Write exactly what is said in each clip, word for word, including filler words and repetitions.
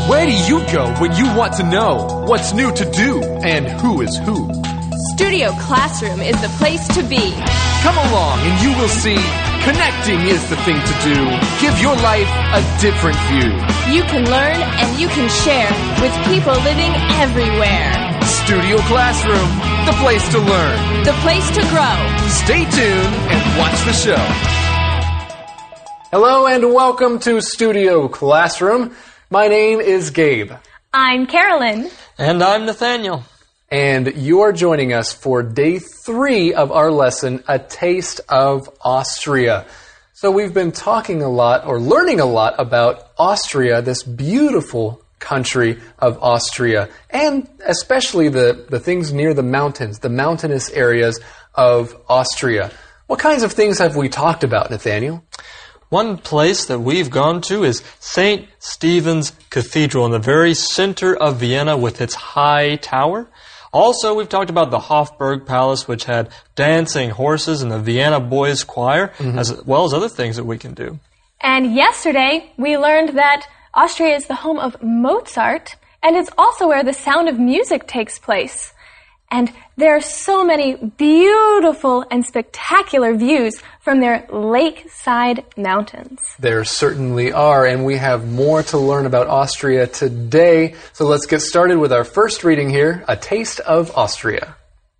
Where do you go when you want to know what's new to do and who is who? Studio Classroom is the place to be. Come along and you will see connecting is the thing to do. Give your life a different view. You can learn and you can share with people living everywhere. Studio Classroom, the place to learn. The place to grow. Stay tuned and watch the show. Hello and welcome to Studio Classroom. My name is Gabe. I'm Carolyn. And I'm Nathaniel. And you're joining us for day three of our lesson, A Taste of Austria. So we've been talking a lot, or learning a lot, about Austria, this beautiful country of Austria, and especially the, the things near the mountains, the mountainous areas of Austria. What kinds of things have we talked about, Nathaniel? One place that we've gone to is Saint Stephen's Cathedral in the very center of Vienna with its high tower. Also, we've talked about the Hofburg Palace, which had dancing horses and the Vienna Boys Choir, mm-hmm. as well as other things that we can do. And yesterday, we learned that Austria is the home of Mozart, and it's also where the Sound of Music takes place. And there are so many beautiful and spectacular views from their lakeside mountains. There certainly are, and we have more to learn about Austria today. So let's get started with our first reading here, A Taste of Austria.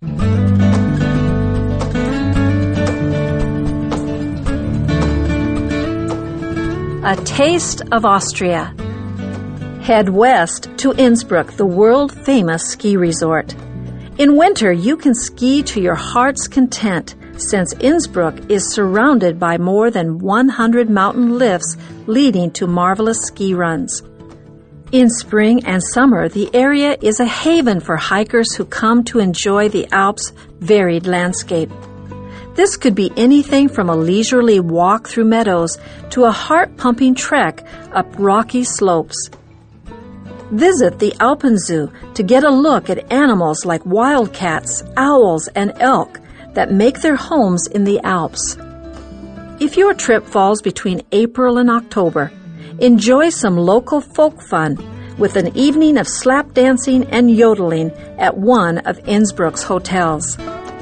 A Taste of Austria. Head west to Innsbruck, the world-famous ski resort. In winter, you can ski to your heart's content, since Innsbruck is surrounded by more than one hundred mountain lifts leading to marvelous ski runs. In spring and summer, the area is a haven for hikers who come to enjoy the Alps' varied landscape. This could be anything from a leisurely walk through meadows to a heart-pumping trek up rocky slopes. Visit the Alpenzoo to get a look at animals like wildcats, owls, and elk that make their homes in the Alps. If your trip falls between April and October, enjoy some local folk fun with an evening of slap dancing and yodeling at one of Innsbruck's hotels.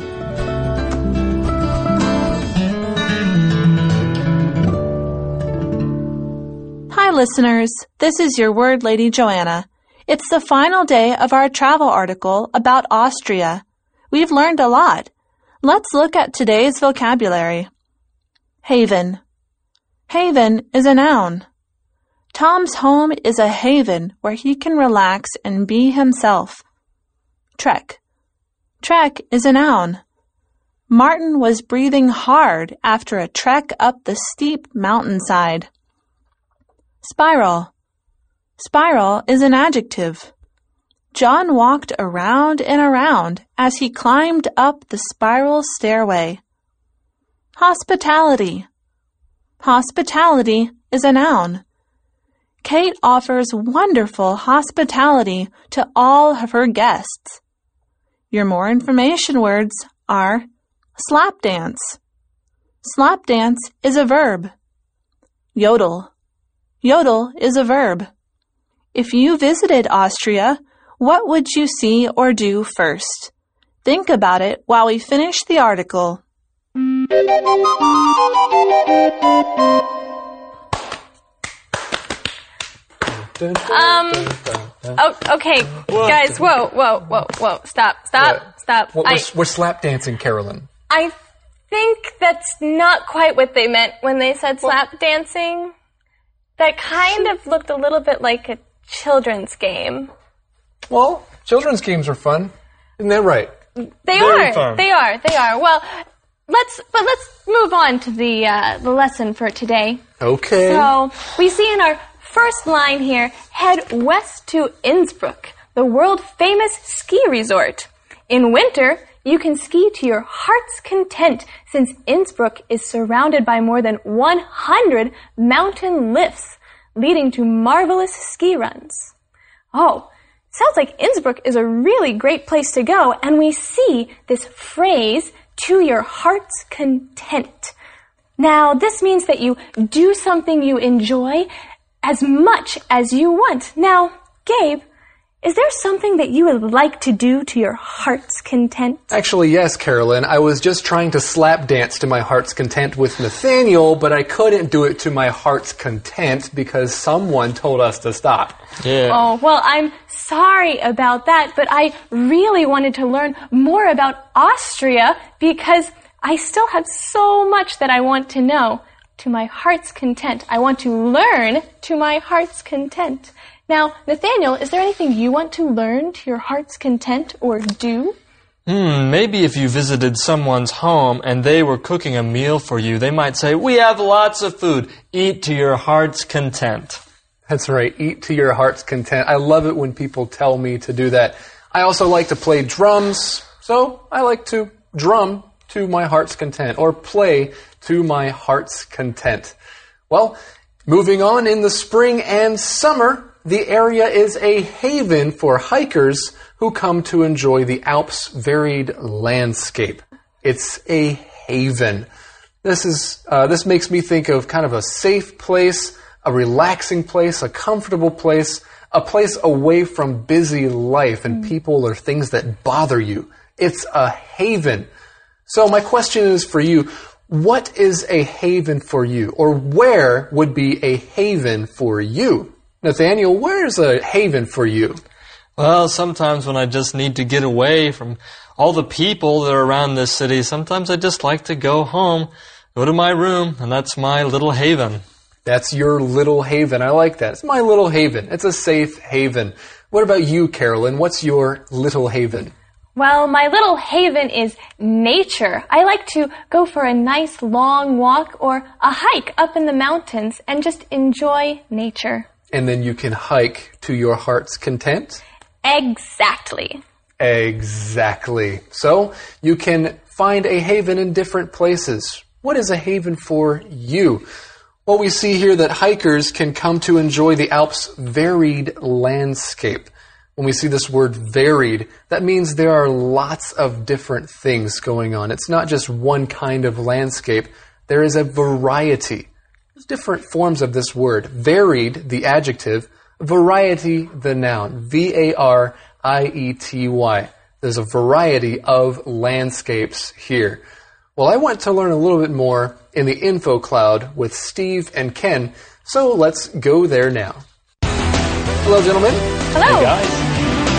Hi, listeners. This is your word lady, Joanna. It's the final day of our travel article about Austria. We've learned a lot. Let's look at today's vocabulary. Haven. Haven is a noun. Tom's home is a haven where he can relax and be himself. Trek. Trek is a noun. Martin was breathing hard after a trek up the steep mountainside. Spiral. Spiral is an adjective. John walked around and around as he climbed up the spiral stairway. Hospitality. Hospitality is a noun. Kate offers wonderful hospitality to all of her guests. Your more information words are slap dance. Slap dance is a verb. Yodel. Yodel is a verb. If you visited Austria, what would you see or do first? Think about it while we finish the article. Um, oh, okay, guys, whoa, whoa, whoa, whoa, stop, stop, what? stop. What, I, we're, we're slap dancing, Carolyn. I think that's not quite what they meant when they said slap well, dancing. That kind of looked a little bit like a children's game. Well, children's games are fun. Isn't that right? They Very are. fun. They are. They are. Well, let's but let's move on to the uh, the lesson for today. Okay. So we see in our first line here, head west to Innsbruck, the world-famous ski resort. In winter, you can ski to your heart's content since Innsbruck is surrounded by more than one hundred mountain lifts leading to marvelous ski runs. Oh, sounds like Innsbruck is a really great place to go, and we see this phrase, to your heart's content. Now, this means that you do something you enjoy as much as you want. Now, Gabe, is there something that you would like to do to your heart's content? Actually, yes, Carolyn. I was just trying to slap dance to my heart's content with Nathaniel, but I couldn't do it to my heart's content because someone told us to stop. Yeah. Oh, well, I'm sorry about that, but I really wanted to learn more about Austria because I still have so much that I want to know. To my heart's content. I want to learn to my heart's content. Now, Nathaniel, is there anything you want to learn to your heart's content or do? Hmm, maybe if you visited someone's home and they were cooking a meal for you, they might say, "We have lots of food. Eat to your heart's content." That's right. Eat to your heart's content. I love it when people tell me to do that. I also like to play drums, so I like to drum to my heart's content or play to my heart's content. Well, moving on, in the spring and summer, the area is a haven for hikers who come to enjoy the Alps' varied landscape. It's a haven. This is uh, this makes me think of kind of a safe place, a relaxing place, a comfortable place, a place away from busy life and people or things that bother you. It's a haven. So my question is for you, what is a haven for you? Or where would be a haven for you? Nathaniel, where's a haven for you? Well, sometimes when I just need to get away from all the people that are around this city, sometimes I just like to go home, go to my room, and that's my little haven. That's your little haven. I like that. It's my little haven. It's a safe haven. What about you, Carolyn? What's your little haven? Well, my little haven is nature. I like to go for a nice long walk or a hike up in the mountains and just enjoy nature. And then you can hike to your heart's content? Exactly. Exactly. So you can find a haven in different places. What is a haven for you? Well, we see here that hikers can come to enjoy the Alps' varied landscape. When we see this word varied, that means there are lots of different things going on. It's not just one kind of landscape. There is a variety. There's different forms of this word. Varied, the adjective, variety, the noun. V A R I E T Y. There's a variety of landscapes here. Well, I want to learn a little bit more in the info cloud with Steve and Ken, so let's go there now. Hello, gentlemen. Hello. Hey, guys.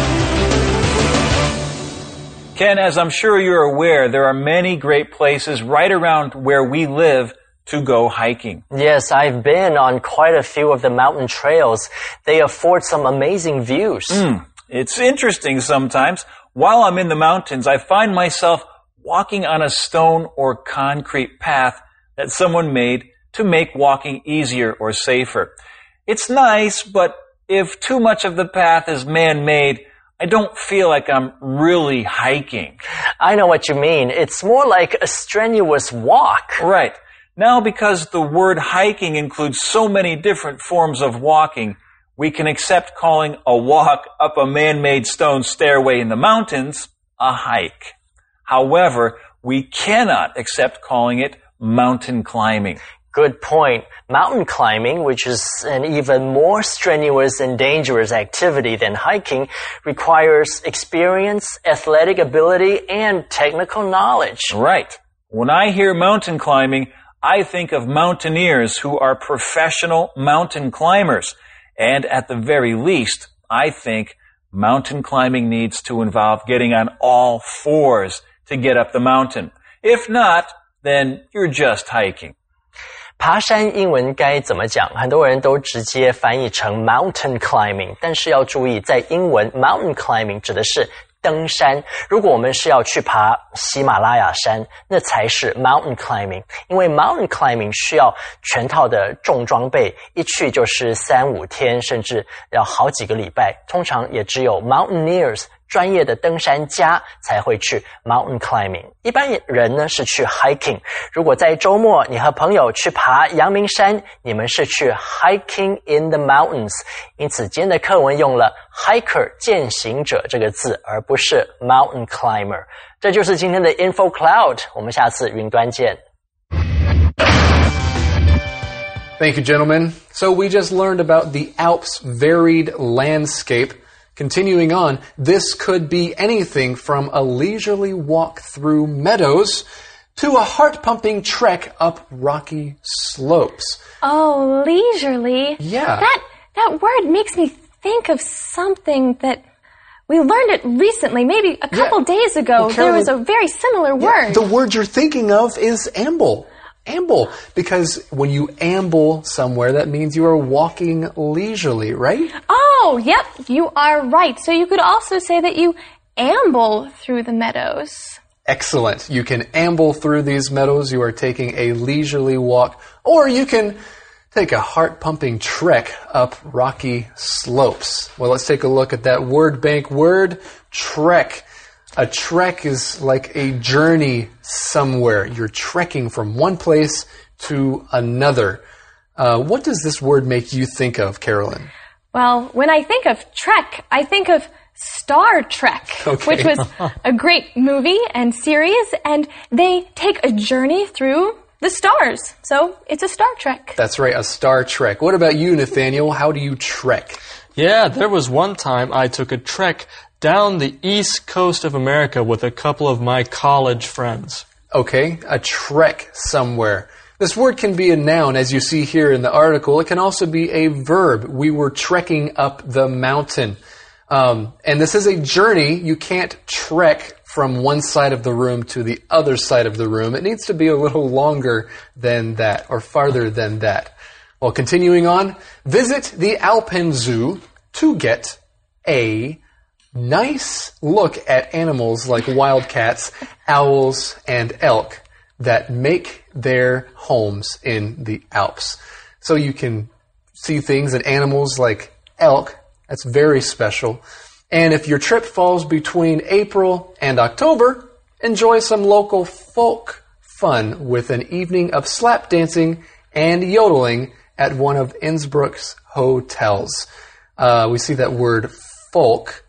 Ken, as I'm sure you're aware, there are many great places right around where we live to go hiking. Yes, I've been on quite a few of the mountain trails. They afford some amazing views. Mm, it's interesting sometimes. While I'm in the mountains, I find myself walking on a stone or concrete path that someone made to make walking easier or safer. It's nice, but if too much of the path is man-made, I don't feel like I'm really hiking. I know what you mean. It's more like a strenuous walk. Right. Now, because the word hiking includes so many different forms of walking, we can accept calling a walk up a man-made stone stairway in the mountains a hike. However, we cannot accept calling it mountain climbing. Good point. Mountain climbing, which is an even more strenuous and dangerous activity than hiking, requires experience, athletic ability, and technical knowledge. Right. When I hear mountain climbing, I think of mountaineers who are professional mountain climbers. And at the very least, I think mountain climbing needs to involve getting on all fours to get up the mountain. If not, then you're just hiking. 爬山英文该怎么讲？很多人都直接翻译成 mountain climbing， 但是要注意，在英文 mountain climbing 指的是登山。如果我们是要去爬喜马拉雅山，那才是 mountain climbing， 因为 mountain climbing 需要全套的重装备，一去就是三五天，甚至要好几个礼拜。通常也只有 mountaineers 专业的登山家才会去 mountain climbing， 一般人呢是去 hiking。 如果在周末你和朋友去爬阳明山，你们是去 hiking in the mountains。 因此今天的课文用了 hiker 健行者这个字，而不是 mountain climber。 这就是今天的 info cloud， 我们下次云端见。 Thank you, gentlemen. So we just learned about the Alps' varied landscape. Continuing on, this could be anything from a leisurely walk through meadows to a heart-pumping trek up rocky slopes. Oh, leisurely. Yeah. That that word makes me think of something that we learned it recently, maybe a couple Yeah. days ago. Well, there was Carolyn- a very similar Yeah, word. the word you're thinking of is amble. Amble. Because when you amble somewhere, that means you are walking leisurely, right? Oh, yep, you are right. So you could also say that you amble through the meadows. Excellent. You can amble through these meadows. You are taking a leisurely walk. Or you can take a heart-pumping trek up rocky slopes. Well, let's take a look at that word bank word, trek. A trek is like a journey somewhere. You're trekking from one place to another. Uh, what does this word make you think of, Carolyn? Well, when I think of trek, I think of Star Trek, Okay. which was a great movie and series, and they take a journey through the stars. So it's a Star Trek. That's right, a Star Trek. What about you, Nathaniel? How do you trek? Yeah, there was one time I took a trek down the east coast of America with a couple of my college friends. Okay, a trek somewhere. This word can be a noun, as you see here in the article. It can also be a verb. We were trekking up the mountain. Um, and this is a journey. You can't trek from one side of the room to the other side of the room. It needs to be a little longer than that, or farther than that. Well, continuing on, visit the Alpenzoo to get a nice look at animals like wildcats, owls, and elk that make their homes in the Alps. So you can see things and animals like elk. That's very special. And if your trip falls between April and October, enjoy some local folk fun with an evening of slap dancing and yodeling at one of Innsbruck's hotels. Uh, we see that word folk.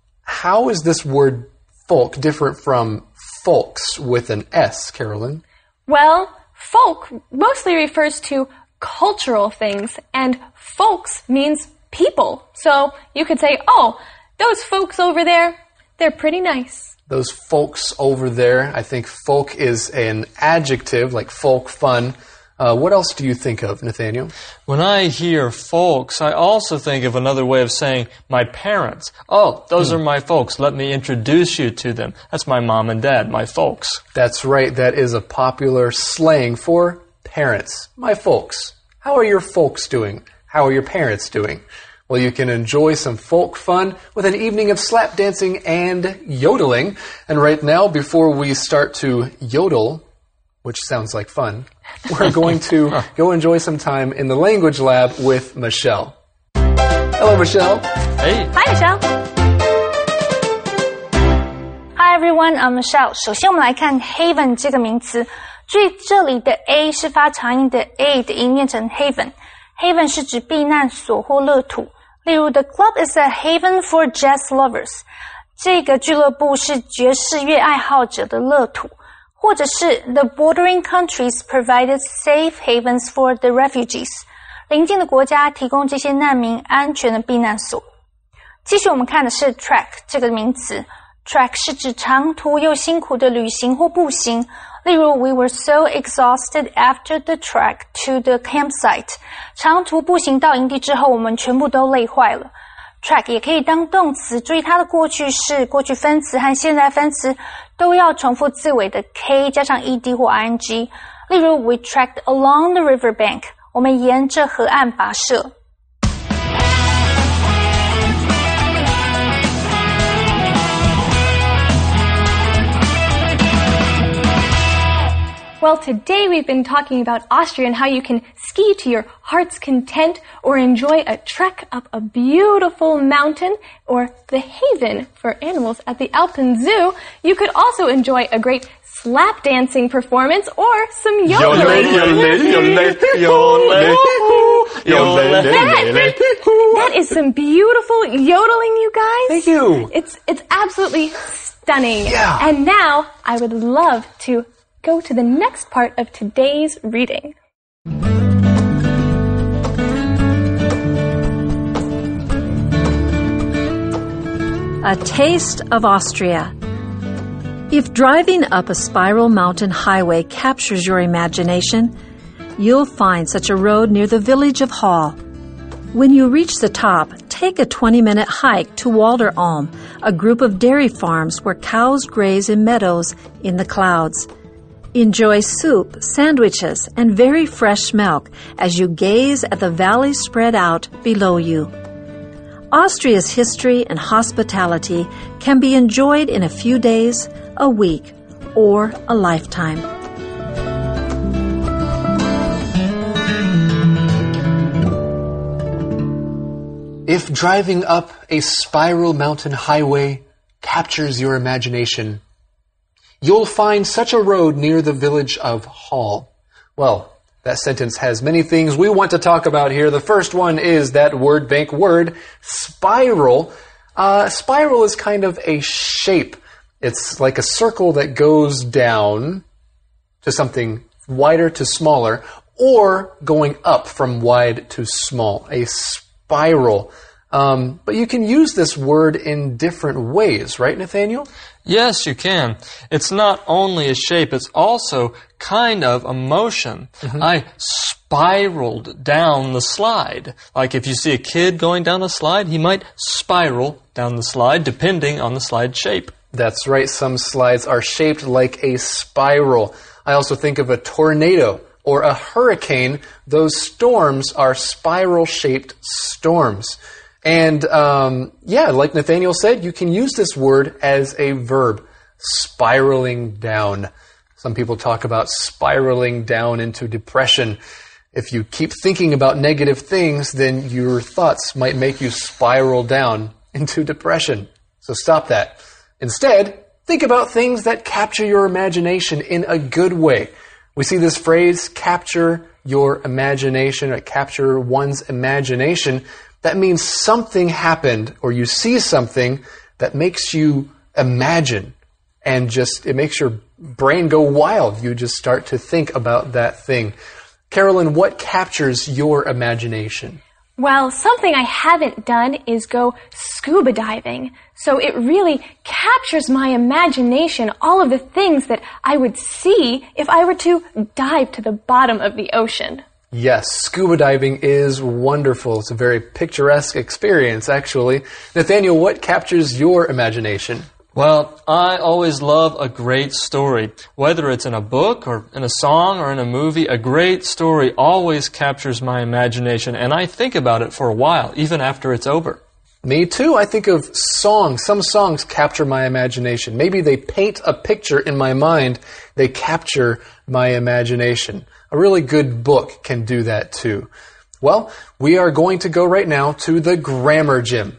How is this word folk different from folks with an S, Carolyn? Well, folk mostly refers to cultural things, and folks means people. So you could say, oh, those folks over there, they're pretty nice. Those folks over there, I think folk is an adjective, like folk fun. Uh, what else do you think of, Nathaniel? When I hear folks, I also think of another way of saying my parents. Oh, those are my folks. Let me introduce you to them. That's my mom and dad, my folks. That's right. That is a popular slang for parents. My folks. How are your folks doing? How are your parents doing? Well, you can enjoy some folk fun with an evening of slap dancing and yodeling. And right now, before we start to yodel, which sounds like fun, we're going to go enjoy some time in the language lab with Michelle. Hello, Michelle. Hey. Hi, Michelle. Hi everyone, I'm Michelle. 首先我们来看 haven 这个名词，注意这里的 a 是发长音的 a 的音，念成 haven。haven 是指避难所或乐土，例如 The club is a haven for jazz lovers。这个俱乐部是爵士乐爱好者的乐土。或者是 The bordering countries provided safe havens for the refugees。邻近的国家提供这些难民安全的避难所。继续我们看的是 trek 这个名词。trek 是指长途又辛苦的旅行或步行。例如 We were so exhausted after the trek to the campsite。长途步行到营地之后，我们全部都累坏了。trek 也可以当动词，注意它的过去式、过去分词和现在分词都要重复字尾的 k 加上 ed 或 ing。例如 We trekked along the river bank， 我们沿着河岸跋涉。 Well, today we've been talking about Austria and how you can ski to your heart's content or enjoy a trek up a beautiful mountain or the haven for animals at the Alpenzoo. You could also enjoy a great slap dancing performance or some yodeling. That, that is some beautiful yodeling, you guys. Thank you. It's, it's absolutely stunning. Yeah. And now I would love to go to the next part of today's reading. A Taste of Austria. If driving up a spiral mountain highway captures your imagination, you'll find such a road near the village of Hall. When you reach the top, take a twenty-minute hike to Walderalm, a group of dairy farms where cows graze in meadows in the clouds. Enjoy soup, sandwiches, and very fresh milk as you gaze at the valley spread out below you. Austria's history and hospitality can be enjoyed in a few days, a week, or a lifetime. If driving up a spiral mountain highway captures your imagination, you'll find such a road near the village of Hall. Well, that sentence has many things we want to talk about here. The first one is that word bank word, spiral. Uh, spiral is kind of a shape. It's like a circle that goes down to something wider to smaller, or going up from wide to small. A spiral. Um, but you can use this word in different ways, right, Nathaniel? Yes, you can. It's not only a shape, it's also kind of a motion. Mm-hmm. I spiraled down the slide. Like if you see a kid going down a slide, he might spiral down the slide depending on the slide shape. That's right. Some slides are shaped like a spiral. I also think of a tornado or a hurricane. Those storms are spiral-shaped storms. And, um, yeah, like Nathaniel said, you can use this word as a verb, spiraling down. Some people talk about spiraling down into depression. If you keep thinking about negative things, then your thoughts might make you spiral down into depression. So stop that. Instead, think about things that capture your imagination in a good way. We see this phrase, capture your imagination, or capture one's imagination. That means something happened, or you see something that makes you imagine, and just, it makes your brain go wild. You just start to think about that thing. Carolyn, what captures your imagination? Well, something I haven't done is go scuba diving. So it really captures my imagination, all of the things that I would see if I were to dive to the bottom of the ocean. Yes, scuba diving is wonderful. It's a very picturesque experience, actually. Nathaniel, what captures your imagination? Well, I always love a great story. Whether it's in a book or in a song or in a movie, a great story always captures my imagination, and I think about it for a while, even after it's over. Me too. I think of songs. Some songs capture my imagination. Maybe they paint a picture in my mind. They capture my imagination. A really good book can do that too. Well, we are going to go right now to the Grammar Gym.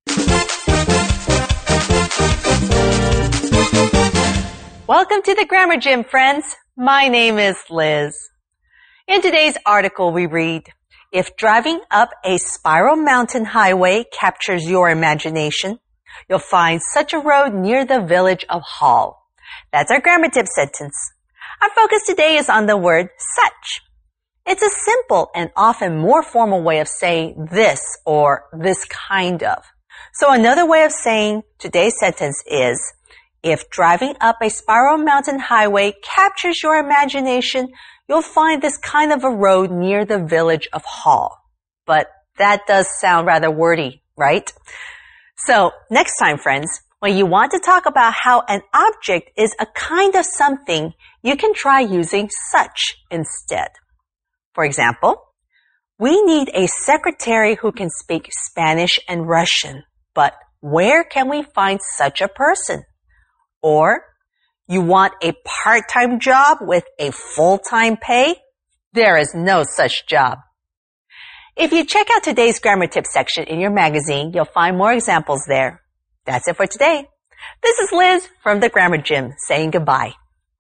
Welcome to the Grammar Gym, friends. My name is Liz. In today's article, we read, if driving up a spiral mountain highway captures your imagination, you'll find such a road near the village of Hall. That's our grammar tip sentence. Our focus today is on the word such. It's a simple and often more formal way of saying this or this kind of. So another way of saying today's sentence is, if driving up a spiral mountain highway captures your imagination, you'll find this kind of a road near the village of Hall. But that does sound rather wordy, right? So next time, friends, when you want to talk about how an object is a kind of something, you can try using such instead. For example, we need a secretary who can speak Spanish and Russian, but where can we find such a person? Or, you want a part-time job with a full-time pay? There is no such job. If you check out today's grammar tip section in your magazine, you'll find more examples there. That's it for today. This is Liz from the Grammar Gym saying goodbye.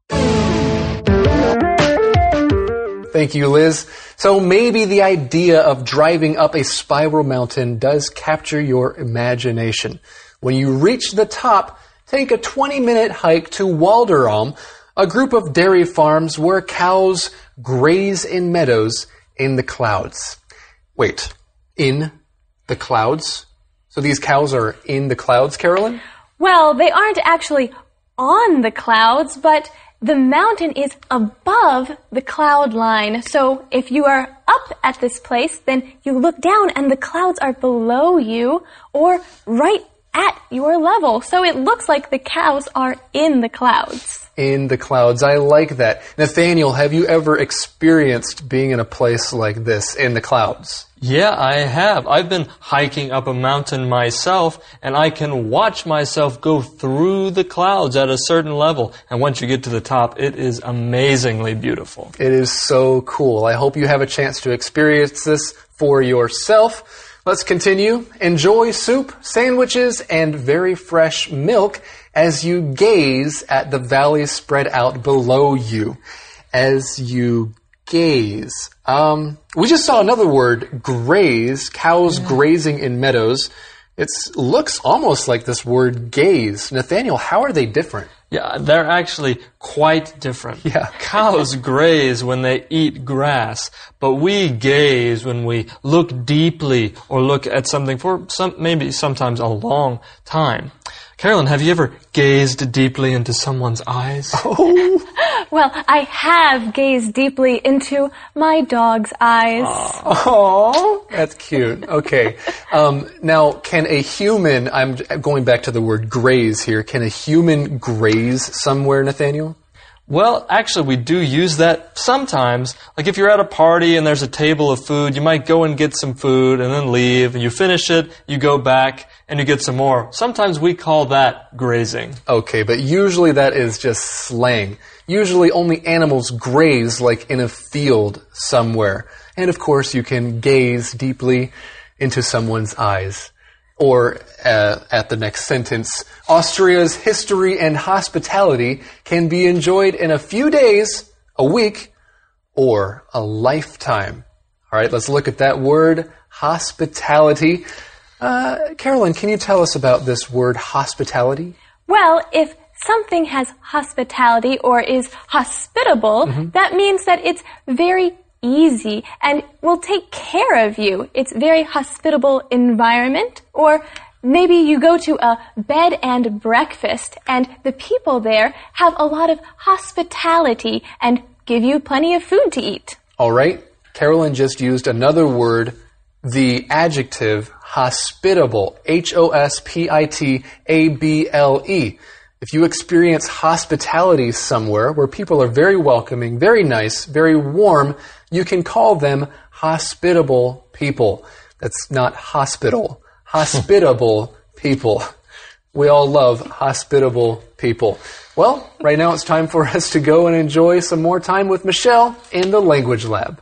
Thank you, Liz. So maybe the idea of driving up a spiral mountain does capture your imagination. When you reach the top, take a twenty-minute hike to Walderalm, a group of dairy farms where cows graze in meadows in the clouds. Wait, in the clouds? So these cows are in the clouds, Carolyn? Well, they aren't actually on the clouds, but the mountain is above the cloud line. So if you are up at this place, then you look down and the clouds are below you or right at your level. So it looks like the cows are in the clouds. In the clouds. I like that. Nathaniel, have you ever experienced being in a place like this, in the clouds? Yeah, I have. I've been hiking up a mountain myself, and I can watch myself go through the clouds at a certain level. And once you get to the top, it is amazingly beautiful. It is so cool. I hope you have a chance to experience this for yourself. Let's continue. Enjoy soup, sandwiches, and very fresh milk as you gaze at the valley spread out below you. As you gaze. Um, we just saw another word, graze, cows yeah. grazing in meadows. It looks almost like this word gaze. Nathaniel, how are they different? Yeah, they're actually quite different. Yeah. Cows graze when they eat grass, but we gaze when we look deeply or look at something for some, maybe sometimes a long time. Carolyn, have you ever gazed deeply into someone's eyes? Oh. Well, I have gazed deeply into my dog's eyes. Oh, that's cute. Okay. Um, now, can a human, I'm going back to the word graze here, can a human graze somewhere, Nathaniel? Well, actually, we do use that sometimes. Like if you're at a party and there's a table of food, you might go and get some food and then leave. And you finish it, you go back, and you get some more. Sometimes we call that grazing. Okay, but usually that is just slang. Usually only animals graze like in a field somewhere. And of course, you can gaze deeply into someone's eyes. Or uh, at the next sentence, Austria's history and hospitality can be enjoyed in a few days, a week, or a lifetime. All right, let's look at that word, hospitality. Uh, Carolyn, can you tell us about this word, hospitality? Well, if something has hospitality or is hospitable, mm-hmm. that means that it's very easy and will take care of you. It's very hospitable environment. Or maybe you go to a bed and breakfast and the people there have a lot of hospitality and give you plenty of food to eat. All right. Carolyn just used another word, the adjective hospitable. H O S P I T A B L E. If you experience hospitality somewhere where people are very welcoming, very nice, very warm, you can call them hospitable people. That's not hospital. Hospitable people. We all love hospitable people. Well, right now it's time for us to go and enjoy some more time with Michelle in the Language Lab.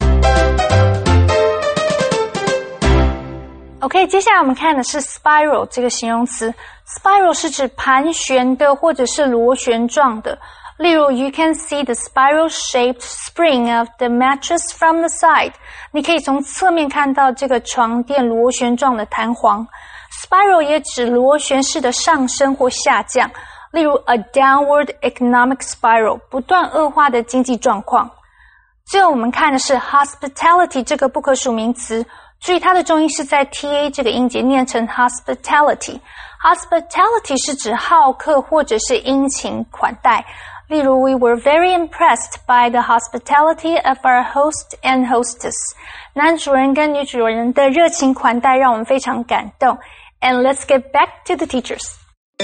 OK， 接下来我们看的是 spiral 这个形容词。Spiral 是指盘旋的或者是螺旋状的。例如 you can see the spiral-shaped spring of the mattress from the side. 你可以从侧面看到这个床垫螺旋状的弹簧。Spiral 也指螺旋式的上升或下降。例如 a downward economic spiral, 不断恶化的经济状况。最后我们看的是 hospitality 这个不可数名词。注意它的重音是在 ta 这个音节，念成 hospitality。Hospitality 是指好客或者是殷勤款待。例如 we were very impressed by the hospitality of our host and hostess. 男主人跟女主人的热情款待让我们非常感动。And let's get back to the teachers.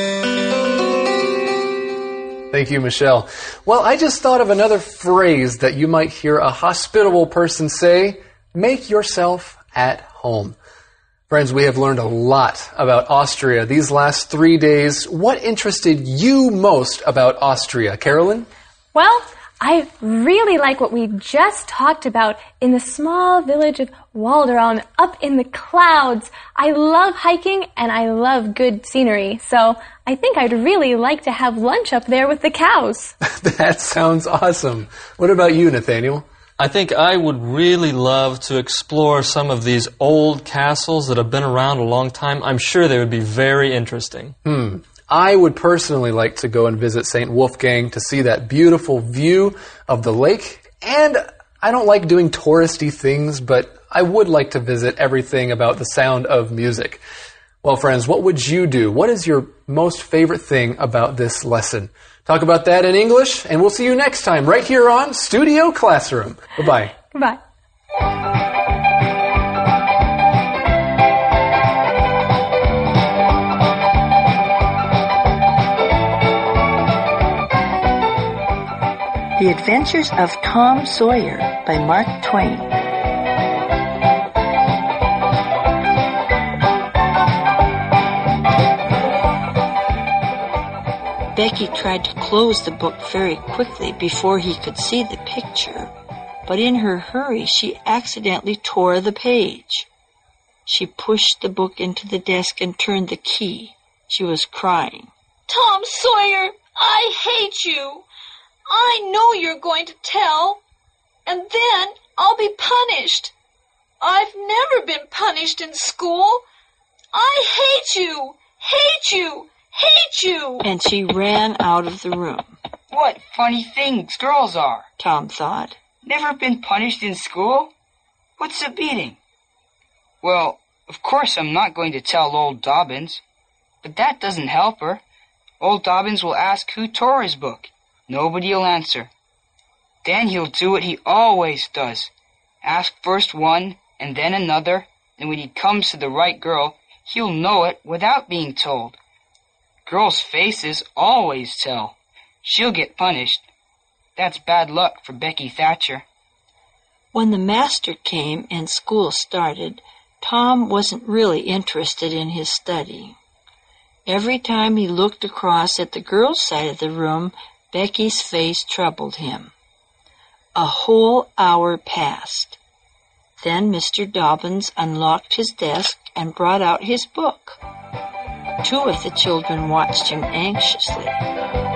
Thank you, Michelle. Well, I just thought of another phrase that you might hear a hospitable person say, make yourself at home. Friends, we have learned a lot about Austria these last three days. What interested you most about Austria, Carolyn? Well, I really like what we just talked about in the small village of Walderon up in the clouds. I love hiking and I love good scenery. So I think I'd really like to have lunch up there with the cows. That sounds awesome. What about you, Nathaniel? I think I would really love to explore some of these old castles that have been around a long time. I'm sure they would be very interesting. Hmm. I would personally like to go and visit Saint Wolfgang to see that beautiful view of the lake. And I don't like doing touristy things, but I would like to visit everything about the sound of music. Well, friends, what would you do? What is your most favorite thing about this lesson? Talk about that in English, and we'll see you next time right here on Studio Classroom. Bye-bye. Goodbye. The Adventures of Tom Sawyer by Mark Twain. Becky tried to close the book very quickly before he could see the picture, but in her hurry she accidentally tore the page. She pushed the book into the desk and turned the key. She was crying. Tom Sawyer, I hate you. I know you're going to tell, and then I'll be punished. I've never been punished in school. I hate you, hate you, hate you. And she ran out of the room. What funny things girls are, Tom thought. Never been punished in school? What's the beating? Well, of course I'm not going to tell old Dobbins, but that doesn't help her. Old Dobbins will ask who tore his book. Nobody'll answer. Then he'll do what he always does. Ask first one and then another, and when he comes to the right girl, he'll know it without being told. Girls' faces always tell. She'll get punished. That's bad luck for Becky Thatcher. When the master came and school started, Tom wasn't really interested in his study. Every time he looked across at the girls' side of the room, Becky's face troubled him. A whole hour passed. Then Mister Dobbins unlocked his desk and brought out his book. Two of the children watched him anxiously.